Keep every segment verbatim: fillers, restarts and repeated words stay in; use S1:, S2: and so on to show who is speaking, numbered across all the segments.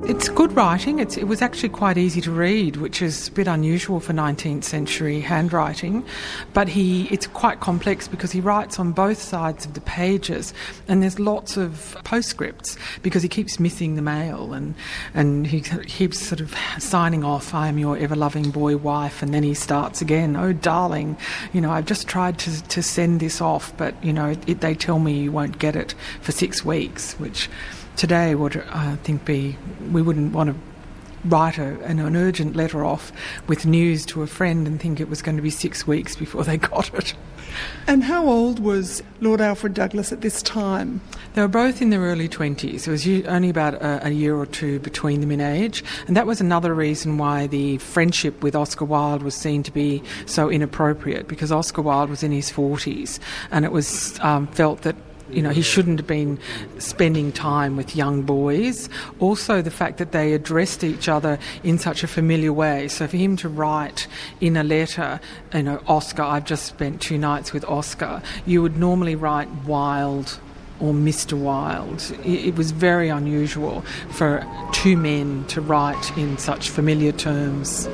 S1: It's good writing. It's, it was actually quite easy to read, which is a bit unusual for nineteenth century handwriting. But he, it's quite complex because he writes on both sides of the pages, and there's lots of postscripts because he keeps missing the mail, and, and he keeps sort of signing off, "I am your ever-loving boy wife," and then he starts again, "Oh, darling, you know, I've just tried to, to send this off, but, you know, it, they tell me you won't get it for six weeks, which today would, I think, be, we wouldn't want to write a, an, an urgent letter off with news to a friend and think it was going to be six weeks before they got it.
S2: And how old was Lord Alfred Douglas at this time?
S1: They were both in their early twenties. There was only about a, a year or two between them in age, and that was another reason why the friendship with Oscar Wilde was seen to be so inappropriate, because Oscar Wilde was in his forties, and it was um, felt that, you know, he shouldn't have been spending time with young boys. Also, the fact that they addressed each other in such a familiar way. So for him to write in a letter, you know, "Oscar, I've just spent two nights with Oscar," you would normally write "Wilde" or "Mister Wilde." It was very unusual for two men to write in such familiar terms.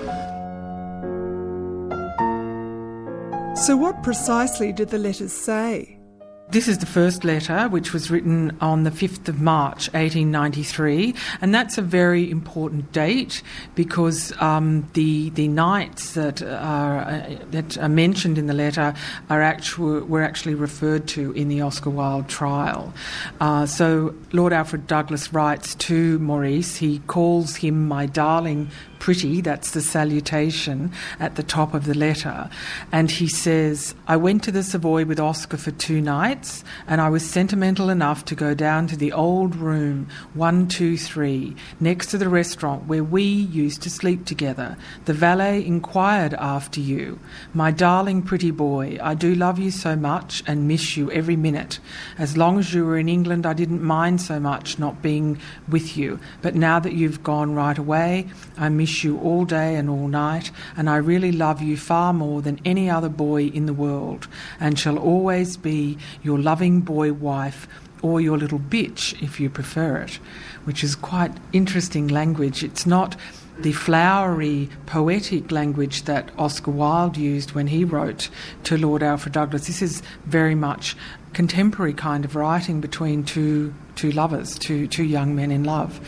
S2: So what precisely did the letters say?
S1: This is the first letter, which was written on the fifth of March eighteen ninety-three, and that's a very important date because um, the the nights that are uh, that are mentioned in the letter are actually were actually referred to in the Oscar Wilde trial. Uh, so Lord Alfred Douglas writes to Maurice. He calls him "my darling pretty," that's the salutation at the top of the letter, and he says, "I went to the Savoy with Oscar for two nights, and I was sentimental enough to go down to the old room one two three next to the restaurant where we used to sleep together. The valet inquired after you. My darling pretty boy, I do love you so much and miss you every minute. As long as you were in England I didn't mind so much not being with you, but now that you've gone right away I miss you all day and all night, and I really love you far more than any other boy in the world, and shall always be your loving boy wife, or your little bitch if you prefer it," which is quite interesting language. It's not the flowery, poetic language that Oscar Wilde used when he wrote to Lord Alfred Douglas. This is very much contemporary kind of writing between two two lovers, two two young men in love.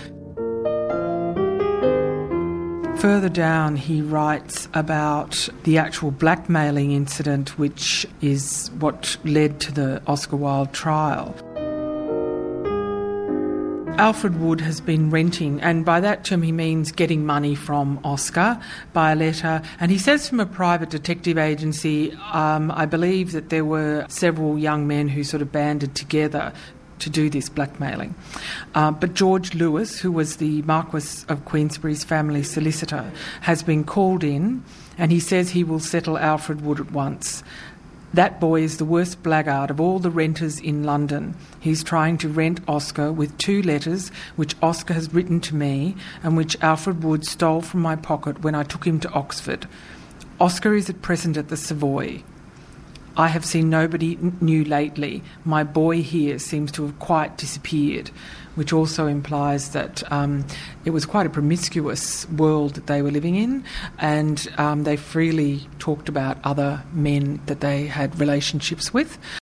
S1: Further down, he writes about the actual blackmailing incident, which is what led to the Oscar Wilde trial. Alfred Wood has been renting, and by that term he means getting money from Oscar by a letter, and he says from a private detective agency, um, I believe that there were several young men who sort of banded together to do this blackmailing. Uh, but George Lewis, who was the Marquess of Queensberry's family solicitor, has been called in, and he says he will settle Alfred Wood at once. That boy is the worst blackguard of all the renters in London. He's trying to rent Oscar with two letters which Oscar has written to me and which Alfred Wood stole from my pocket when I took him to Oxford. Oscar is at present at the Savoy. I have seen nobody new lately. My boy here seems to have quite disappeared, which also implies that um, it was quite a promiscuous world that they were living in, and um, they freely talked about other men that they had relationships with.